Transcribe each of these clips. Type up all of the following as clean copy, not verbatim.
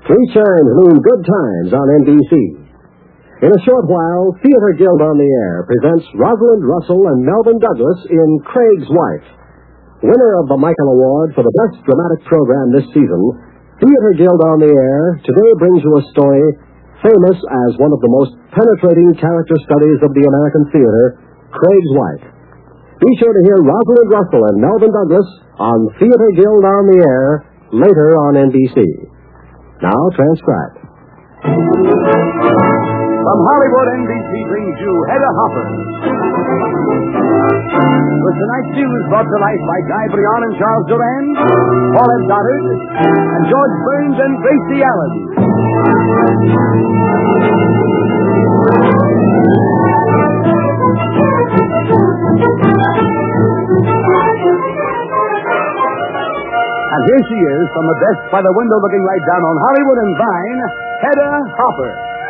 3 chimes mean good times on NBC. In a short while, Theater Guild on the Air presents Rosalind Russell and Melvyn Douglas in Craig's Wife. Winner of the Michael Award for the Best Dramatic Program this season, Theater Guild on the Air today brings you a story famous as one of the most penetrating character studies of the American theater, Craig's Wife. Be sure to hear Rosalind Russell and Melvyn Douglas on Theater Guild on the Air later on NBC. Now, transcribed. From Hollywood, NBC brings you Hedda Hopper. With tonight's news brought to life by Guy Brion and Charles Duran, Paul F. Goddard, and George Burns and Gracie Allen. And here she is, from the desk by the window looking right down on Hollywood and Vine, Hedda Hopper.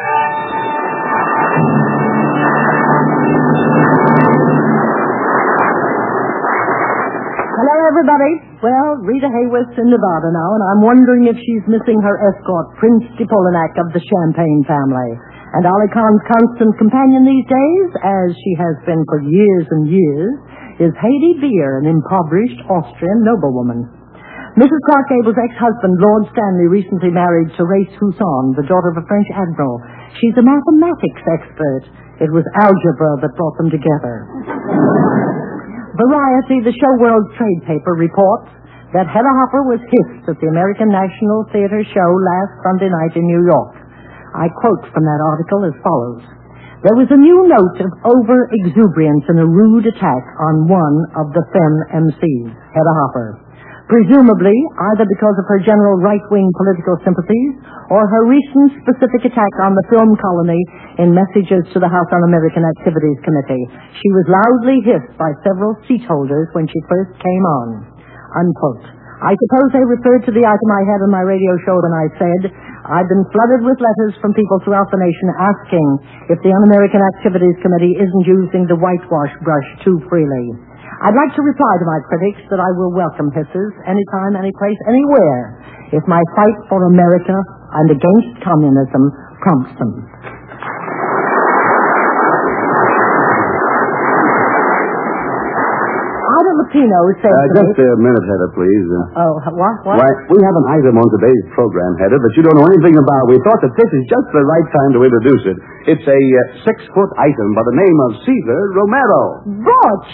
Hello, everybody. Well, Rita Hayworth's in Nevada now, and I'm wondering if she's missing her escort, Prince DePolinac of the Champagne family. And Ali Khan's constant companion these days, as she has been for years and years, is Haydée Beer, an impoverished Austrian noblewoman. Mrs. Clark Gable's ex-husband, Lord Stanley, recently married Thérèse Husson, the daughter of a French admiral. She's a mathematics expert. It was algebra that brought them together. Variety, the show world trade paper, reports that Hedda Hopper was hissed at the American National Theater show last Sunday night in New York. I quote from that article as follows. There was a new note of over-exuberance and a rude attack on one of the femme MCs, Hedda Hopper. Presumably, either because of her general right-wing political sympathies or her recent specific attack on the film colony in messages to the House Un-American Activities Committee. She was loudly hissed by several seat holders when she first came on. Unquote. I suppose they referred to the item I had on my radio show when I said I've been flooded with letters from people throughout the nation asking if the Un-American Activities Committee isn't using the whitewash brush too freely. I'd like to reply to my critics that I will welcome hisses anytime, anyplace, anywhere, if my fight for America and against communism prompts them. Ida Lupino says Just a minute, Hedda, please. What? Why, we have an item on today's program, Hedda, that you don't know anything about. We thought that this is just the right time to introduce it. It's a 6-foot item by the name of Cesar Romero. Butch!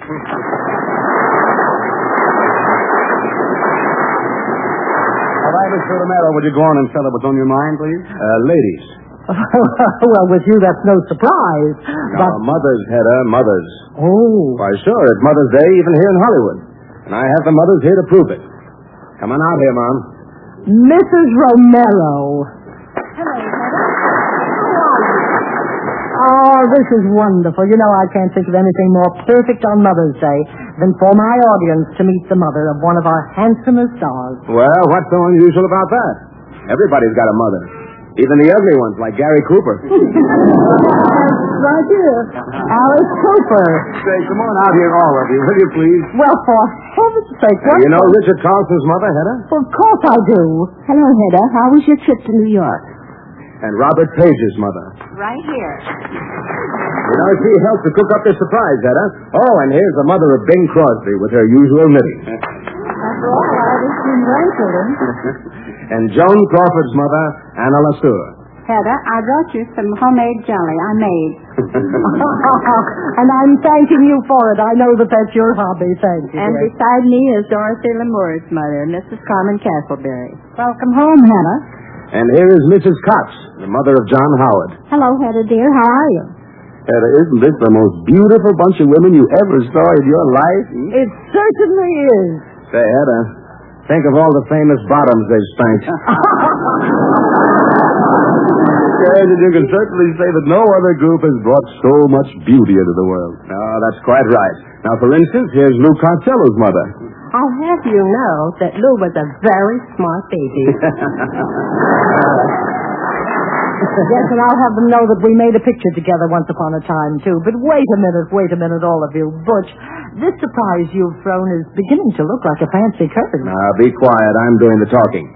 All right, Mr. Romero, would you go on and tell her what's on your mind, please? Ladies. Well, with you, that's no surprise. No, mothers, Hedda, mothers. Oh. Why, sure, it's Mother's Day even here in Hollywood. And I have the mothers here to prove it. Come on out here, Mom. Mrs. Romero. Hello, Hedda. How are you? Oh, this is wonderful. You know, I can't think of anything more perfect on Mother's Day than for my audience to meet the mother of one of our handsomest stars. Well, what's so unusual about that? Everybody's got a mother. Even the ugly ones, like Gary Cooper. Right here. Alice Cooper. Say, come on out here, all of you, will you, please? Well, for heaven's sake, what? You know Richard Carlson's mother, Hedda? Well, of course I do. Hello, Hedda. How was your trip to New York? And Robert Page's mother. Right here. You know, she helped to cook up this surprise, Hedda. Oh, and here's the mother of Bing Crosby with her usual knitting. After all, I was in Vancouver. And Joan Crawford's mother, Anna LaSure. Hedda, I brought you some homemade jelly I made. And I'm thanking you for it. I know that that's your hobby. Thank you. And dear. beside me is Dorothy Lamour's mother, Mrs. Carmen Castleberry. Welcome home, Hedda. And here is Mrs. Cox, the mother of John Howard. Hello, Hedda, dear. How are you? Hedda, isn't this the most beautiful bunch of women you ever saw in your life? It certainly is. Say, Hedda, think of all the famous bottoms they've spanked. Yes, and you can certainly say that no other group has brought so much beauty into the world. Oh, that's quite right. Now, for instance, here's Lou Costello's mother. I'll have you know that Lou was a very smart baby. Yes, and I'll have them know that we made a picture together once upon a time, too. But wait a minute, all of you. Butch, this surprise you've thrown is beginning to look like a fancy curtain. Now, be quiet. I'm doing the talking.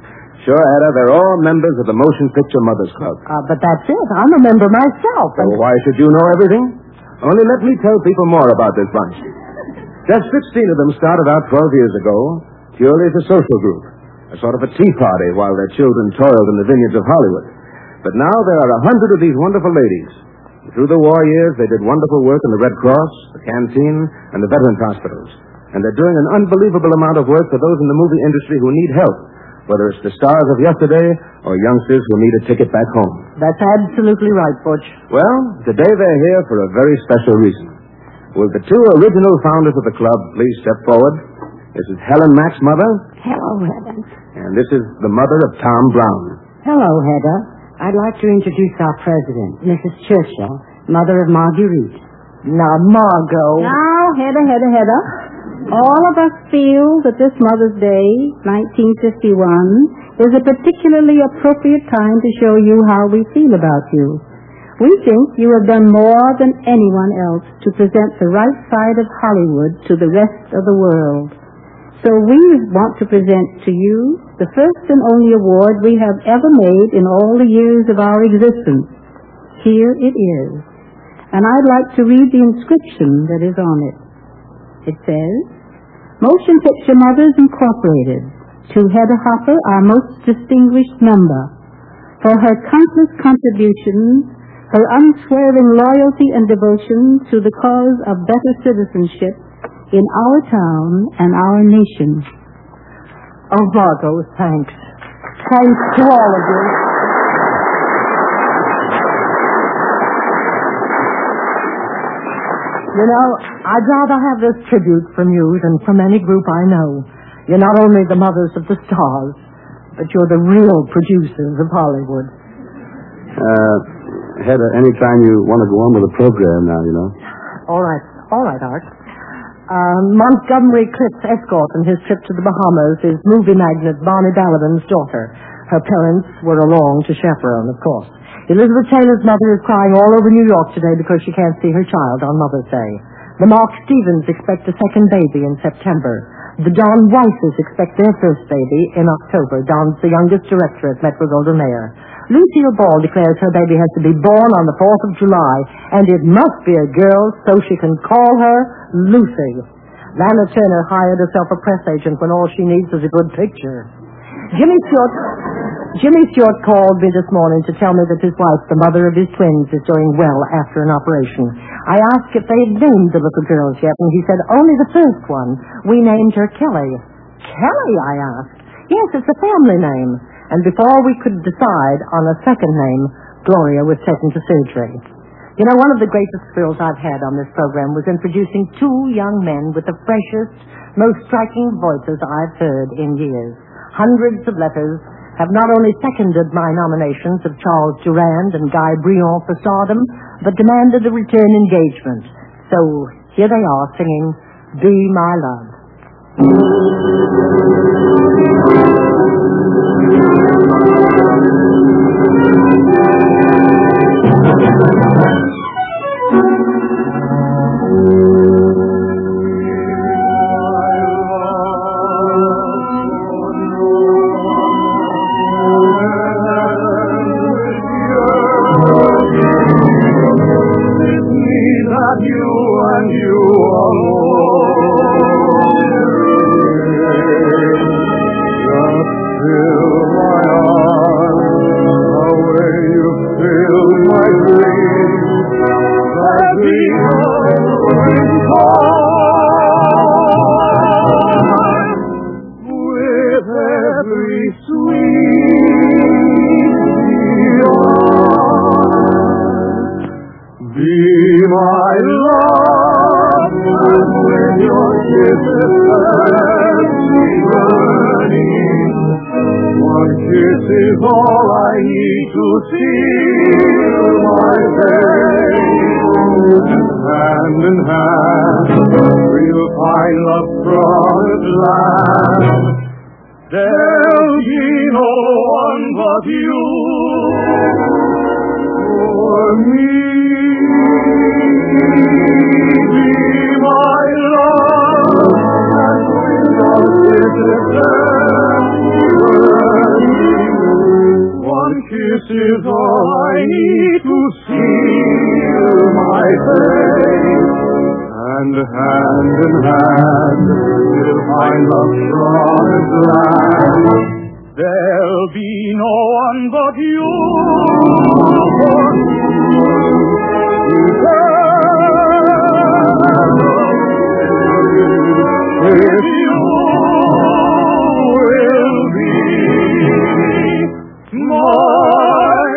Sure, Ada. They're all members of the Motion Picture Mothers Club. But that's it. I'm a member myself. So why should you know everything? Only let me tell people more about this bunch. Just 16 of them started out 12 years ago, purely as a social group, a sort of a tea party while their children toiled in the vineyards of Hollywood. But now there are 100 of these wonderful ladies. Through the war years, they did wonderful work in the Red Cross, the canteen, and the veterans' hospitals. And they're doing an unbelievable amount of work for those in the movie industry who need help, whether it's the stars of yesterday or youngsters who need a ticket back home. That's absolutely right, Butch. Well, today they're here for a very special reason. Will the two original founders of the club please step forward? This is Helen Mack's mother. Hello, Hedda. And this is the mother of Tom Brown. Hello, Hedda. I'd like to introduce our president, Mrs. Churchill, mother of Marguerite. Now, Margot. Now, Hedda. All of us feel that this Mother's Day, 1951, is a particularly appropriate time to show you how we feel about you. We think you have done more than anyone else to present the right side of Hollywood to the rest of the world. So we want to present to you the first and only award we have ever made in all the years of our existence. Here it is. And I'd like to read the inscription that is on it. It says, Motion Picture Mothers Incorporated, to Hedda Hopper, our most distinguished member, for her countless contributions, her unswerving loyalty and devotion to the cause of better citizenship in our town and our nation. Oh, Margot, thanks. Thanks to all of you. You know, I'd rather have this tribute from you than from any group I know. You're not only the mothers of the stars, but you're the real producers of Hollywood. Hedda, anytime you want to go on with the program now, you know. All right, Art. Montgomery Clift's escort on his trip to the Bahamas is movie magnate Barney Balaban's daughter. Her parents were along to chaperone, of course. Elizabeth Taylor's mother is crying all over New York today because she can't see her child on Mother's Day. The Mark Stevens expect a second baby in September. The Don Weisses expect their first baby in October. Don's the youngest director at Metro-Goldwyn-Mayer. Lucille Ball declares her baby has to be born on the 4th of July, and it must be a girl so she can call her Lucy. Lana Turner hired herself a press agent when all she needs is a good picture. Jimmy Stewart called me this morning to tell me that his wife, the mother of his twins, is doing well after an operation. I asked if they had named the little girls yet, and he said only the first one. We named her Kelly. Kelly, I asked. Yes, it's a family name. And before we could decide on a second name, Gloria was taken to surgery. You know, one of the greatest thrills I've had on this program was introducing two young men with the freshest, most striking voices I've heard in years. Hundreds of letters have not only seconded my nominations of Charles Durand and Guy Brion for stardom, but demanded a return engagement. So here they are singing Be My Love. Hand in hand, we'll find the promised land. There'll be no one but you for me. Be my love, and when your kisses turn is all I need to seal my faith. And hand in hand, we'll find the promised land. There'll be no one but you if you will be my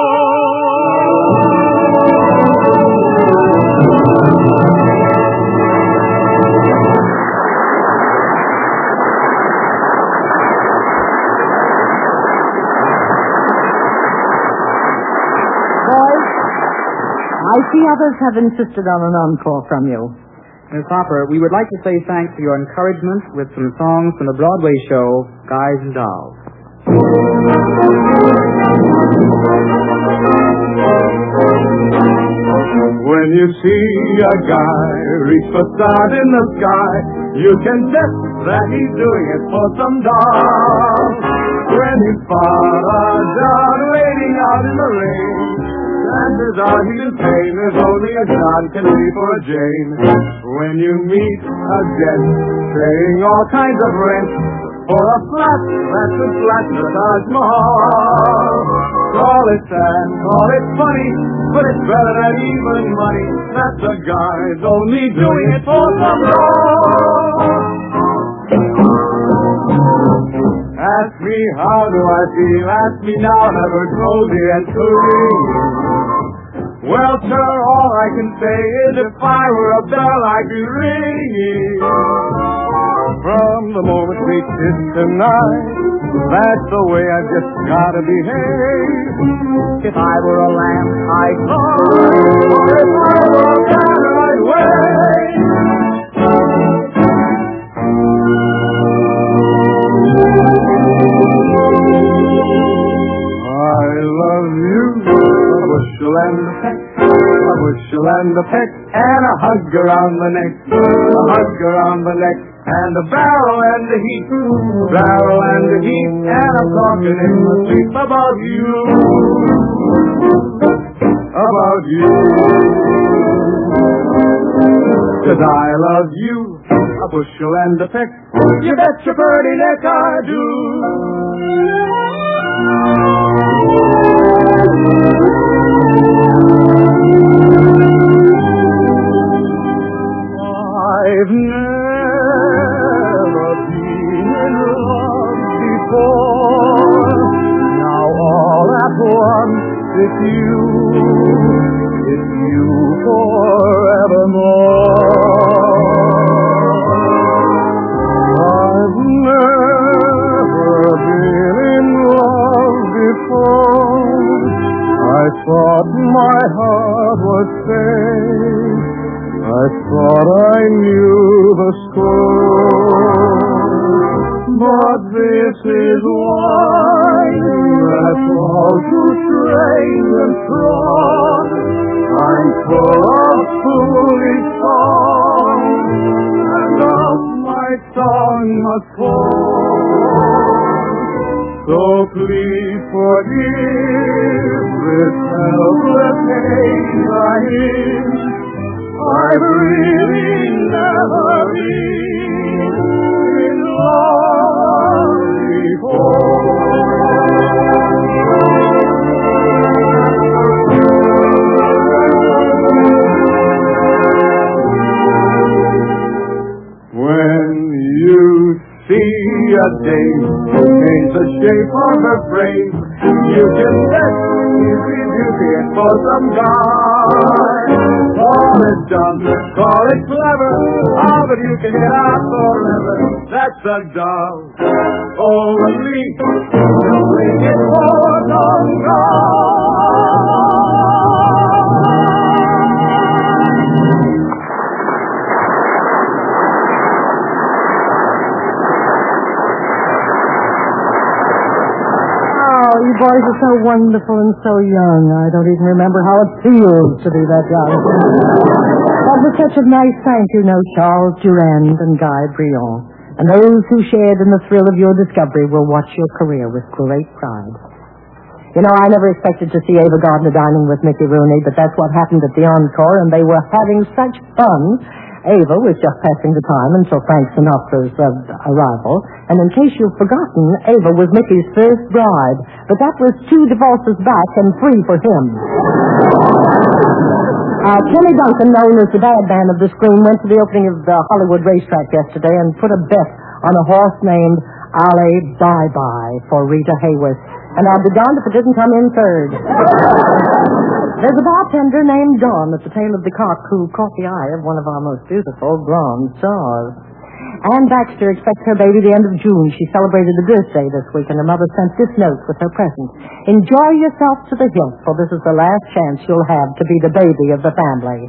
I see others have insisted on an encore from you. Miss Hopper, we would like to say thanks for your encouragement with some songs from the Broadway show, Guys and Dolls. When you see a guy reach for stars in the sky, you can bet that he's doing it for some doll. When you spot a John waiting out in the rain, chances are he's in pain. There's only a John can be for a Jane. When you meet a gent paying all kinds of rent for a flat that's as flat as Taj Mahal, call it sad, call it funny, but it's better than even money. That's a guy's only doing it for some doll. Ask me how do I feel, ask me now, never cozy and serene. Well, sir, all I can say is if I were a bell, I'd be ringing. From the moment we kissed tonight, that's the way I've just gotta behave. If I were a lamp, I'd call, or if I were a banner, I'd wave. I love you, a bushel and a peck, a bushel and a peck, and a hug around the neck, a hug around the neck, and a barrel and a heap, barrel and a heap, and I'm talking in my sleep about you, about you. 'Cause I love you, a bushel and a peck, you bet your pretty neck I do. I've never been in love before. Now all at once it's you forevermore. I've never been in love before. I thought my heart was safe. I thought I knew the score. But this is wine that's all too strange and strong. I'm full of foolish song, and off my tongue must fall. So please forgive this helpless pain I'm in. I've really never been in love before. When you see a dame change the shape of her frame, you can bet she's reducing for some guy. Call it dumb, call it clever, oh, but you can get out forever. That's a doll. Only doing it for some guy. You boys are so wonderful and so young. I don't even remember how it feels to be that young. That was such a nice thank you note, Charles Durand and Guy Brion. And those who shared in the thrill of your discovery will watch your career with great pride. You know, I never expected to see Ava Gardner dining with Mickey Rooney, but that's what happened at the encore, and they were having such fun. Ava was just passing the time until Frank Sinatra's arrival, and in case you've forgotten, Ava was Mickey's first bride, but that was 2 divorces back and 3 for him. Kenny Duncan, known as the bad man of the screen, went to the opening of the Hollywood racetrack yesterday and put a bet on a horse named Ali Bye-Bye for Rita Hayworth. And I'll be darned if it didn't come in third. There's a bartender named Dawn at the tail of the cock who caught the eye of one of our most beautiful blonde stars. Ann Baxter expects her baby the end of June. She celebrated a birthday this week, and her mother sent this note with her present. Enjoy yourself to the hilt, for this is the last chance you'll have to be the baby of the family.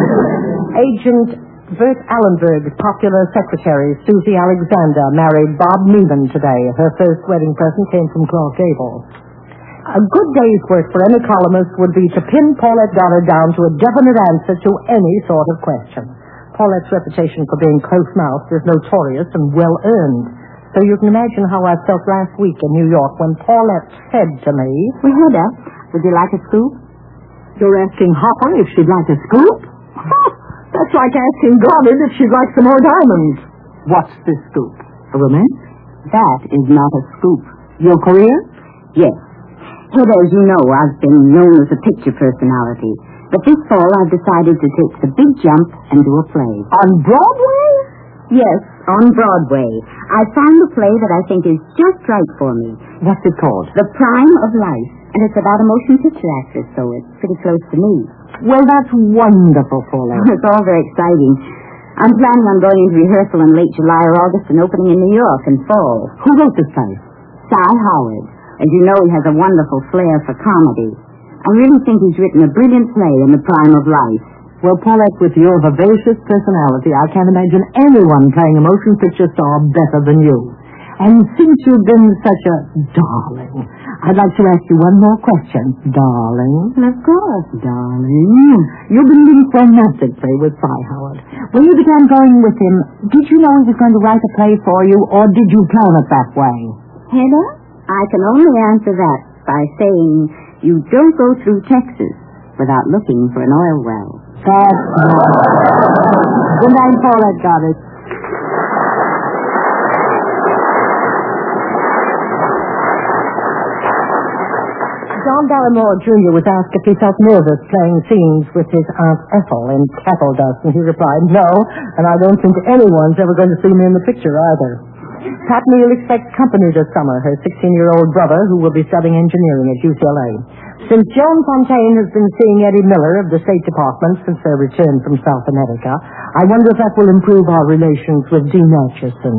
Agent Bert Allenberg's popular secretary, Susie Alexander, married Bob Neiman today. Her first wedding present came from Clark Gable. A good day's work for any columnist would be to pin Paulette Goddard down to a definite answer to any sort of question. Paulette's reputation for being close-mouthed is notorious and well-earned. So you can imagine how I felt last week in New York when Paulette said to me, Well, Hedda, would you like a scoop? You're asking Hopper if she'd like a scoop? That's like asking Goddard if she'd like some more diamonds. What's this scoop? A romance? That is not a scoop. Your career? Yes. Hedda, as you know, I've been known as a picture personality. But this fall, I've decided to take the big jump and do a play. On Broadway? Yes, on Broadway. I found a play that I think is just right for me. What's it called? The Prime of Life. And it's about a motion picture actress, so it's pretty close to me. Well, that's wonderful, Paula. It's all very exciting. I'm planning on going into rehearsal in late July or August and opening in New York in fall. Who wrote this play? Cy Howard. As you know, he has a wonderful flair for comedy. I really think he's written a brilliant play in the prime of life. Well, Paulette, with your vivacious personality, I can't imagine anyone playing a motion picture star better than you. And since you've been such a darling, I'd like to ask you one more question. Darling? Of course. Darling, you've been linked romantically with Cy Howard. When you began going with him, did you know he was going to write a play for you, or did you plan it that way? Hedda, I can only answer that by saying you don't go through Texas without looking for an oil well. That's right. Good night, Paulette Goddard. John Barrymore, Jr. was asked if he felt nervous playing scenes with his Aunt Ethel in Cattle Dust, and he replied, no, and I don't think anyone's ever going to see me in the picture either. Pat Neal expects company this summer, her 16-year-old brother, who will be studying engineering at UCLA. Since Joan Fontaine has been seeing Eddie Miller of the State Department since their return from South America, I wonder if that will improve our relations with Dean Acheson.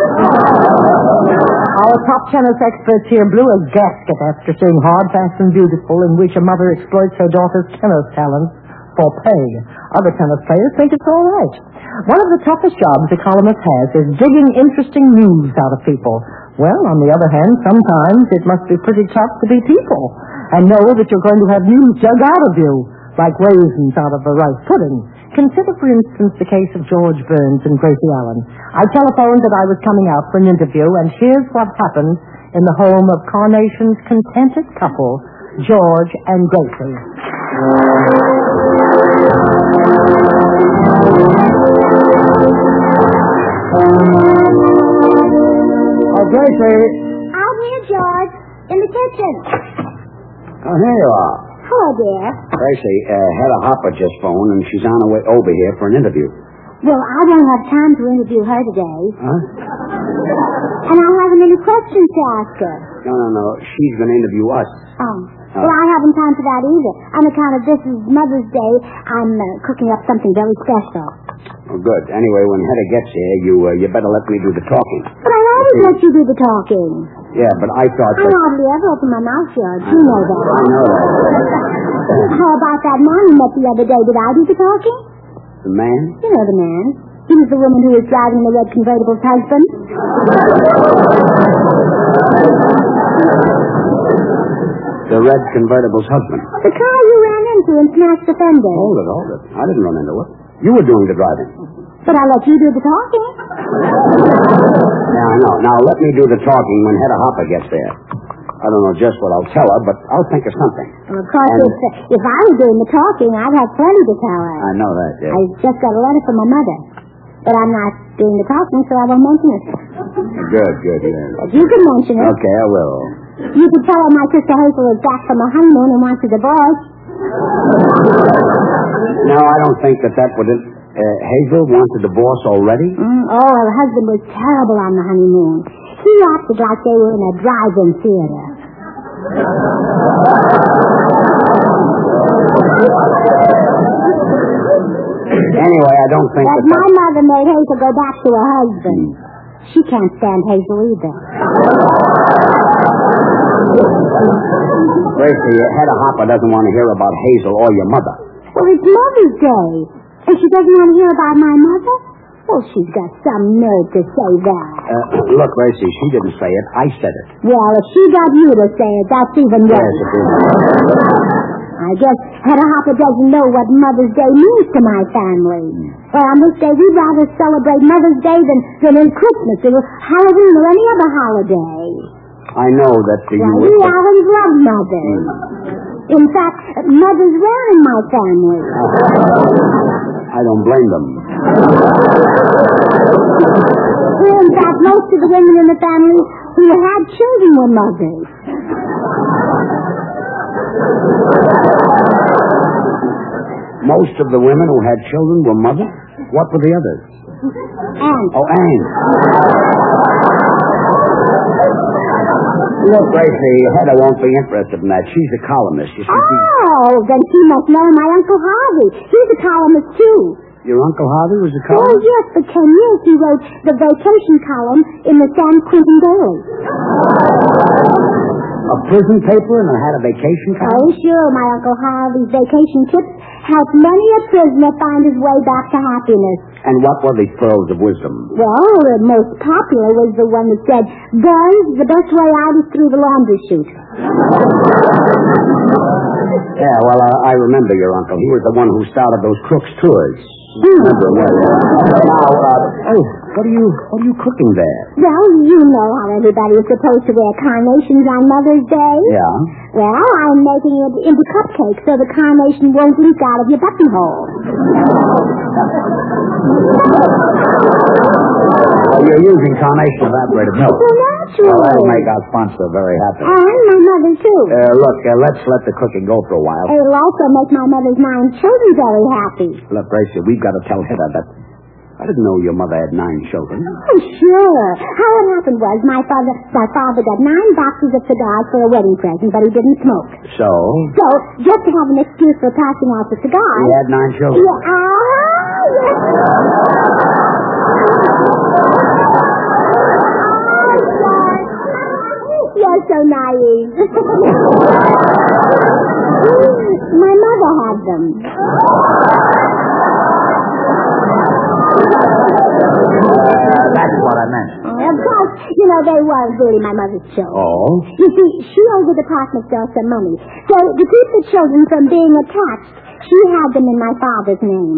Our top tennis experts here blew a gasket after seeing Hard, Fast, and Beautiful, in which a mother exploits her daughter's tennis talents for pay. Other tennis players think it's all right. One of the toughest jobs a columnist has is digging interesting news out of people. Well, on the other hand, sometimes it must be pretty tough to be people and know that you're going to have news dug out of you, like raisins out of a rice pudding. Consider, for instance, the case of George Burns and Gracie Allen. I telephoned that I was coming out for an interview, and here's what happened in the home of Carnation's contented couple, George and Gracie. Gracie. Out here, George. In the kitchen. Oh, here you are. Hello, dear. Gracie, Hedda Hopper just phoned, and she's on her way over here for an interview. Well, I won't have time to interview her today. Huh? And I haven't any questions to ask her. No. She's going to interview us. Oh. Well, I haven't time for that either. On account of this is Mother's Day, I'm cooking up something very special. Oh, good. Anyway, when Hedda gets here, you better let me do the talking. But I always let you do the talking. Yeah, but I thought I that... hardly ever open my mouth, George. You know that. I know that. How about that man you met the other day? Did I do the talking? The man? You know the man. He was the woman who was driving the red convertible's husband. The red convertible's husband. The car you ran into and smashed the fender. Hold it. I didn't run into it. You were doing the driving. But I let you do the talking. Yeah, I know. Now, let me do the talking when Hedda Hopper gets there. I don't know just what I'll tell her, but I'll think of something. Well, of course, if I was doing the talking, I'd have plenty to tell her. I know that, yeah. I just got a letter from my mother. But I'm not doing the talking, so I won't mention it. Good, yeah. But you can mention it. Okay, I will. You could tell her my sister Hazel is back from a honeymoon and wants a divorce. No, I don't think that would... Hazel wants a divorce already? Oh, her husband was terrible on the honeymoon. He acted like they were in a drive-in theater. Anyway, I don't think But my mother made Hazel go back to her husband. She can't stand Hazel either. Gracie, Hedda Hopper doesn't want to hear about Hazel or your mother. Well, it's Mother's Day. And she doesn't want to hear about my mother? Well, she's got some nerve to say that. Look, Gracie, she didn't say it. I said it. Well, if she got you to say it, that's even worse. Yes, it is. I guess Hedda Hopper doesn't know what Mother's Day means to my family. Well, on this day, we'd rather celebrate Mother's Day than in Christmas or Halloween or any other holiday. I know that you... Well, we always love Mother. In fact, Mother's rare in my family. I don't blame them. In fact, most of the women in the family who had children were mothers. Most of the women who had children were mothers? What were the others? Aunts. Oh, aunts. Look, Gracie, Hedda won't be interested in that. She's a columnist. You see, Oh, then she must know my Uncle Harvey. He's a columnist, too. Your Uncle Harvey was a Oh, columnist? yes, for 10 years he wrote the vacation column in the San Quentin Daily. A prison paper and had a vacation column? Oh, sure, my Uncle Harvey's vacation tips helped many a prisoner find his way back to happiness. And what were the pearls of wisdom? Well, the most popular was the one that said, "Boys, the best way out is through the laundry chute." Yeah, well, I remember your uncle. He was the one who started those Crooks tours. Remember well. Now, what are you cooking there? Well, you know how everybody is supposed to wear carnations on Mother's Day. Yeah? Well, I'm making it into cupcakes so the carnation won't leak out of your buttonhole. Well, you're using carnation evaporated milk. Well, naturally. Well, that'll make our sponsor very happy. And my mother, too. Look, let's let the cooking go for a while. It'll also make my mother's 9 children very happy. Look, Gracie, we've got to tell Hedda that... I didn't know your mother had 9 children. Oh, sure. How it happened was my father got 9 boxes of cigars for a wedding present, but he didn't smoke. So, just to have an excuse for passing out the cigars... he had 9 children? You're so naive. My mother had them. That's what I meant. Of course, they weren't really my mother's children. Oh? You see, she owed the department store some money. So, to keep the children from being attached, she had them in my father's name.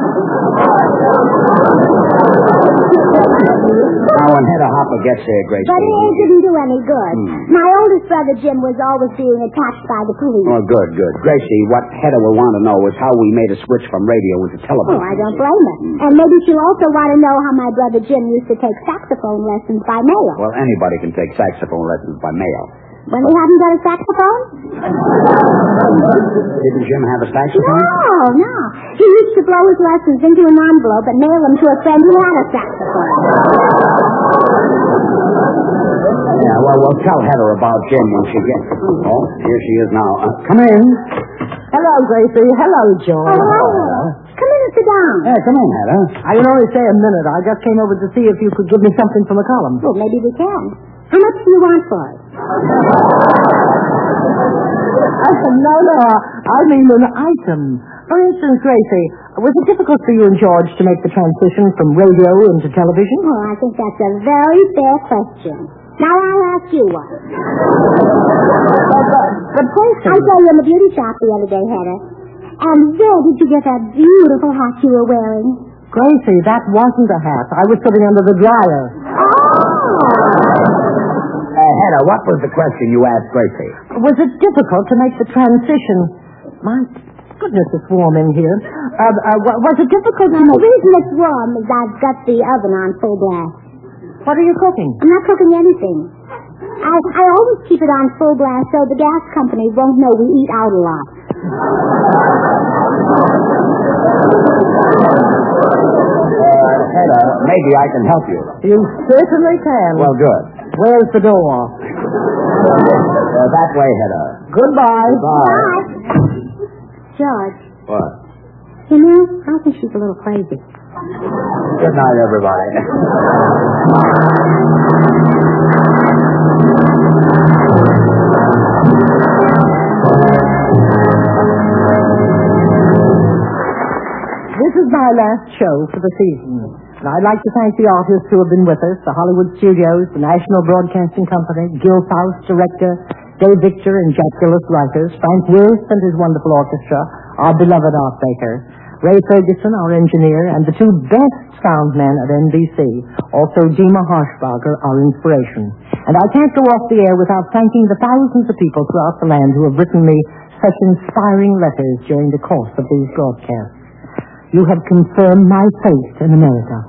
Now, when Hedda Hopper gets here, Gracie... But it didn't do any good. My oldest brother, Jim, was always being attacked by the police. Oh, good. Gracie, what Hedda will want to know is how we made a switch from radio into television. Oh, I don't blame her. And maybe she'll also want to know how my brother Jim used to take saxophone lessons by mail. Well, anybody can take saxophone lessons by mail. When he hadn't got a saxophone? Didn't Jim have a saxophone? No. He used to blow his lessons into an envelope and mail them to a friend who had a saxophone. Yeah, well, we'll tell Heather about Jim when she gets... Oh, here she is now. Come in. Hello, Gracie. Hello, Joe. Oh, hello. Come in and sit down. Yeah, come in, Heather. I can only stay a minute. I just came over to see if you could give me something from the column. Well, maybe we can. How much do you want for it? No. I mean an item. For instance, Gracie, was it difficult for you and George to make the transition from radio into television? Oh, I think that's a very fair question. Now I'll ask you one. But Gracie... I saw you in the beauty shop the other day, Hedda. And where did you get that beautiful hat you were wearing? Gracie, that wasn't a hat. I was sitting under the dryer. Oh! Hedda, what was the question you asked Gracie? Was it difficult to make the transition? My goodness, it's warm in here. Was it difficult to The make... reason it's warm is I've got the oven on full blast. What are you cooking? I'm not cooking anything. I always keep it on full blast so the gas company won't know we eat out a lot. Hedda, maybe I can help you. You certainly can. Well, good. Where's the door? That way, Hedda. Goodbye. Bye. George, What? you know, I think she's a little crazy. Good night, everybody. This is my last show for the season. And I'd like to thank the artists who have been with us, the Hollywood Studios, the National Broadcasting Company, Gil Faust, director, Dave Victor and Jack Gillis, writers, Frank Worth and his wonderful orchestra, our beloved Art Baker, Ray Ferguson, our engineer, and the two best sound men at NBC, also Dima Harshbarger, our inspiration. And I can't go off the air without thanking the thousands of people throughout the land who have written me such inspiring letters during the course of these broadcasts. You have confirmed my faith in America.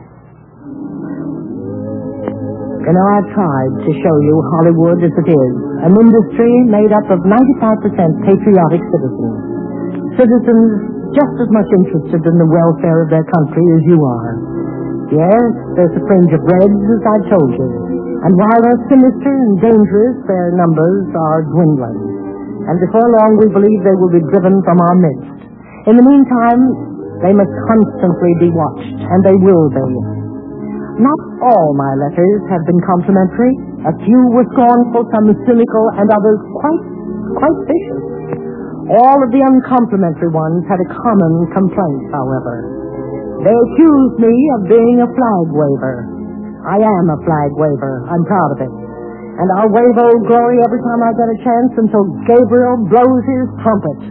You know, I've tried to show you Hollywood as it is, an industry made up of 95% patriotic citizens. Citizens just as much interested in the welfare of their country as you are. Yes, there's a fringe of reds, as I told you. And while they're sinister and dangerous, their numbers are dwindling. And before long, we believe they will be driven from our midst. In the meantime, they must constantly be watched, and they will be. Not all my letters have been complimentary. A few were scornful, some cynical, and others quite vicious. All of the uncomplimentary ones had a common complaint, however. They accused me of being a flag waver. I am a flag waver. I'm proud of it. And I'll wave Old Glory every time I get a chance until Gabriel blows his trumpet.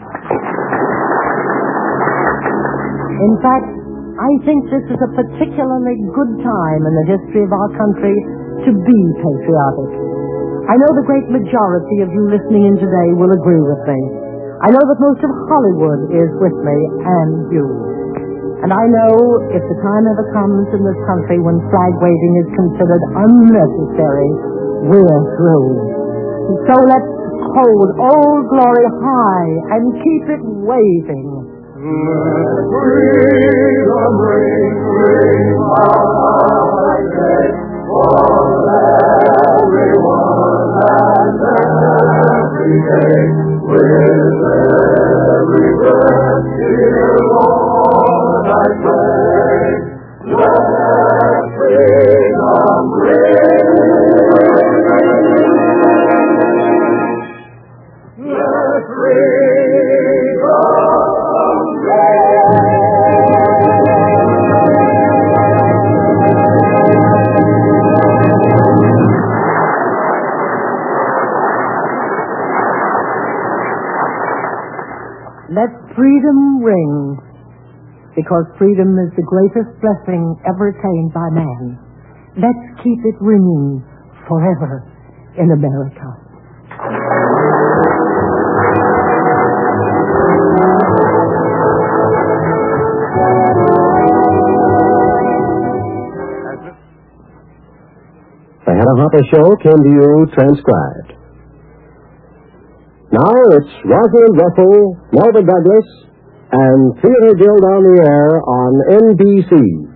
In fact, I think this is a particularly good time in the history of our country to be patriotic. I know the great majority of you listening in today will agree with me. I know that most of Hollywood is with me, and you. And I know if the time ever comes in this country when flag waving is considered unnecessary, we're through. So let's hold Old Glory high and keep it waving. Let freedom ring, ring out for everyone and every day. With every breath, dear Lord, I pray. Let freedom ring. Let freedom. Let freedom ring, because freedom is the greatest blessing ever attained by man. Let's keep it ringing forever in America. The Hedda Hopper Show came to you transcribed. Now it's Rosalind Russell, Melvin Douglas, and Theater Guild on the Air on NBC.